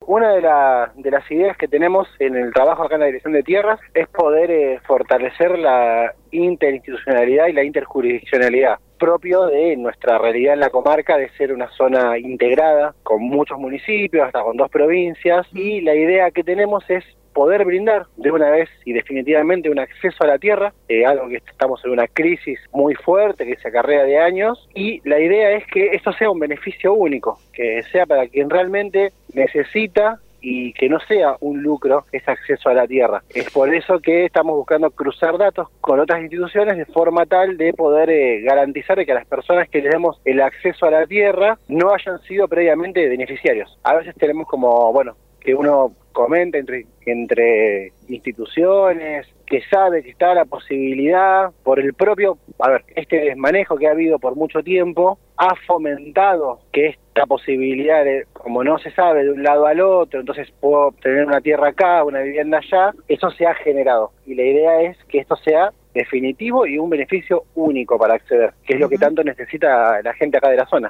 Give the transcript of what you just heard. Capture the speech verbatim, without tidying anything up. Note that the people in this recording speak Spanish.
una de, la, de las ideas que tenemos en el trabajo acá en la Dirección de Tierras es poder eh, fortalecer la interinstitucionalidad y la interjurisdiccionalidad propio de nuestra realidad en la comarca, de ser una zona integrada con muchos municipios, hasta con dos provincias, y la idea que tenemos es poder brindar de una vez y definitivamente un acceso a la tierra, eh, algo que estamos en una crisis muy fuerte que se acarrea de años, y la idea es que esto sea un beneficio único, que sea para quien realmente necesita y que no sea un lucro ese acceso a la tierra. Es por eso que estamos buscando cruzar datos con otras instituciones de forma tal de poder eh, garantizar que a las personas que les demos el acceso a la tierra no hayan sido previamente beneficiarios. A veces tenemos como, bueno, que uno comenta entre, entre instituciones, que sabe que está la posibilidad, por el propio, a ver, este desmanejo que ha habido por mucho tiempo, ha fomentado que esta posibilidad de, como no se sabe de un lado al otro, entonces puedo tener una tierra acá, una vivienda allá, eso se ha generado. Y la idea es que esto sea definitivo y un beneficio único para acceder, que es lo que tanto necesita la gente acá de la zona.